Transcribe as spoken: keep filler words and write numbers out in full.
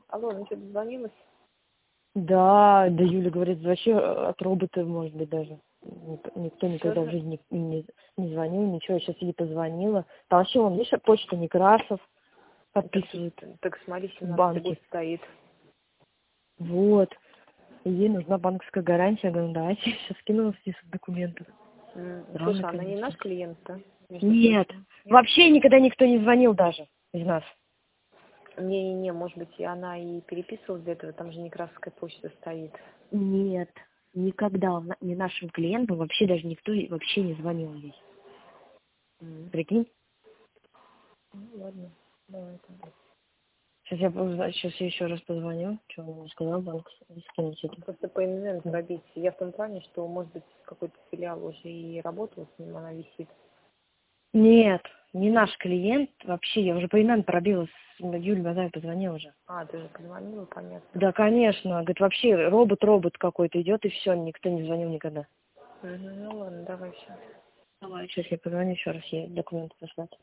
Алло, ну что, дозвонилась? Да, да, Юля говорит, вообще от робота, может быть, даже. Ник- Никто никогда в Что-то? жизни не, не, не звонил, ничего. Я сейчас ей позвонила. Там вообще, он, видишь, почта Некрасов Так, подписывает так смотри, в семнадцатый год банке. стоит. Вот. И ей нужна банковская гарантия. Я говорю, давайте, сейчас скинула список документов. М, Странно, Слушай, она не конечно. наш клиент, да? Между Нет, прочим. вообще никогда никто не звонил даже из нас. Не-не-не, может быть, и она и переписывалась до этого, там же Некрасовская почта стоит. Нет, никогда он не нашим клиентам вообще даже никто и вообще не звонил ей. М. Прикинь? Ну ладно, давай тогда. Сейчас я, позна- сейчас я еще раз позвоню. Что он мне сказал, банк скинуть это. Просто по эн эн пробить. Я в том плане, что, может быть, какой-то филиал уже и работал с ним, она висит. Нет, не наш клиент вообще. Я уже по имен пробила. С Юль Базаев позвонила уже. А, ты же позвонила, понятно. Да, конечно. Говорит, вообще робот-робот какой-то идет, и все, никто не звонил никогда. Угу, ну ладно, давай все. Давай, сейчас я позвоню еще раз, ей документы послать.